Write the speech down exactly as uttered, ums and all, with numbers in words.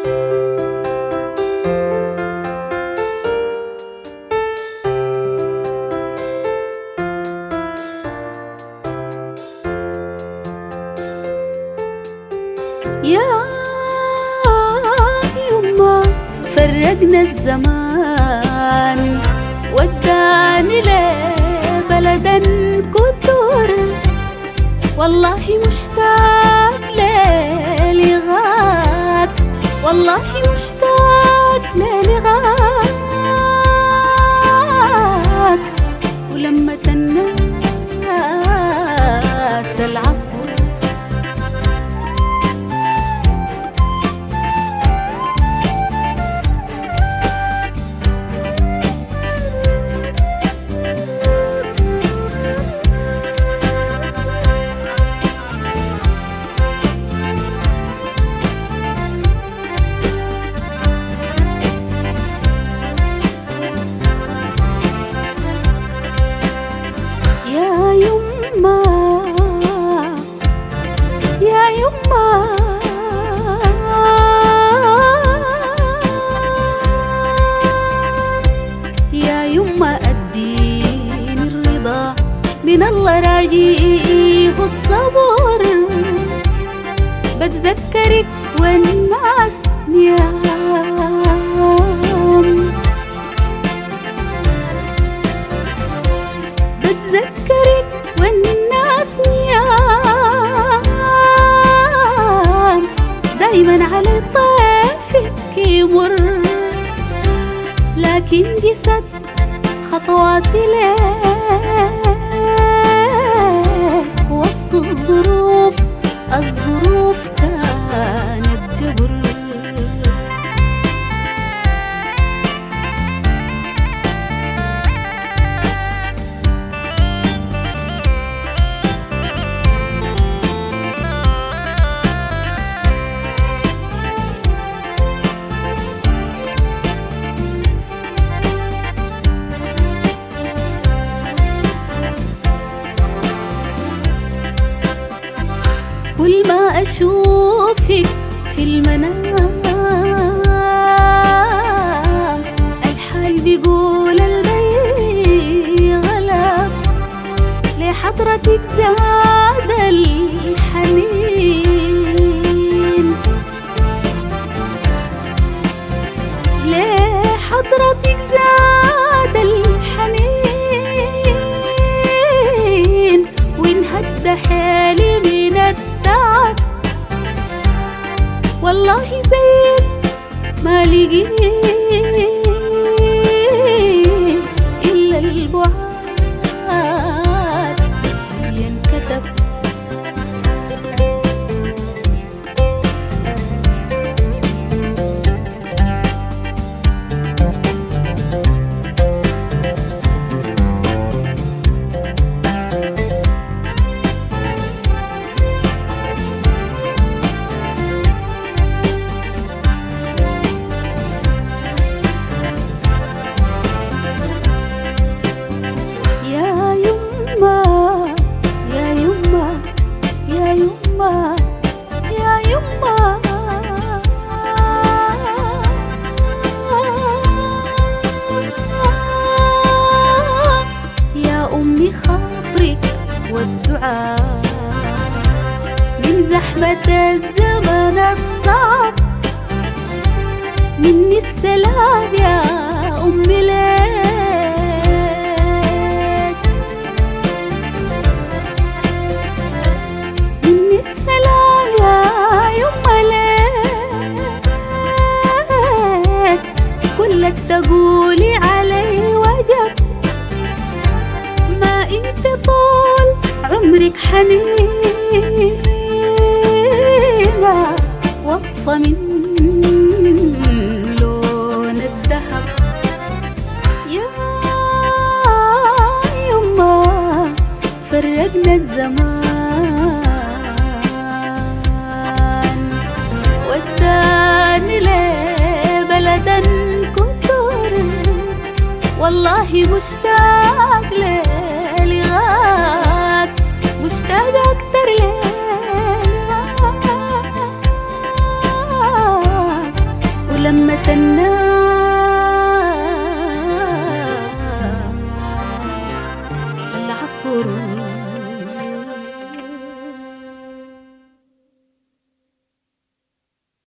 يا يما فرقنا الزمان وداني لبلد كتر، والله مشتاق للغاك، والله مشتاق للغاك. ولما الناس العصر يا يما يا يما اديني الرضا من الله راجيه الصبر، بتذكرك والناس نيام، بتذكرك والناس نيام، دايما على طيفك يمر، لكن قست خطواتي ليك وسط الظروف، الظروف كانت جبر. كل ما أشوفك في المنام الحال بيقول البي غلب، لحضرتك زاد الحنين، لحضرتك زاد الحنين، وانهد حالي من التعب، والله زيك ما لقيت إلا البعاد ينكتب. والدعاء من زحمة الزمن الصعب، مني السلام يا أمي ليك، مني السلام يا يما ليك، كلك تقولي علي وجب، ما انت طول عمرك حنينة، وصفة من لون الذهب. يا يما فرقنا الزمان وداني لبلد كتر، والله مشتاق للغاك، مشتاق أكتر للغاك. ولمة الناس العصر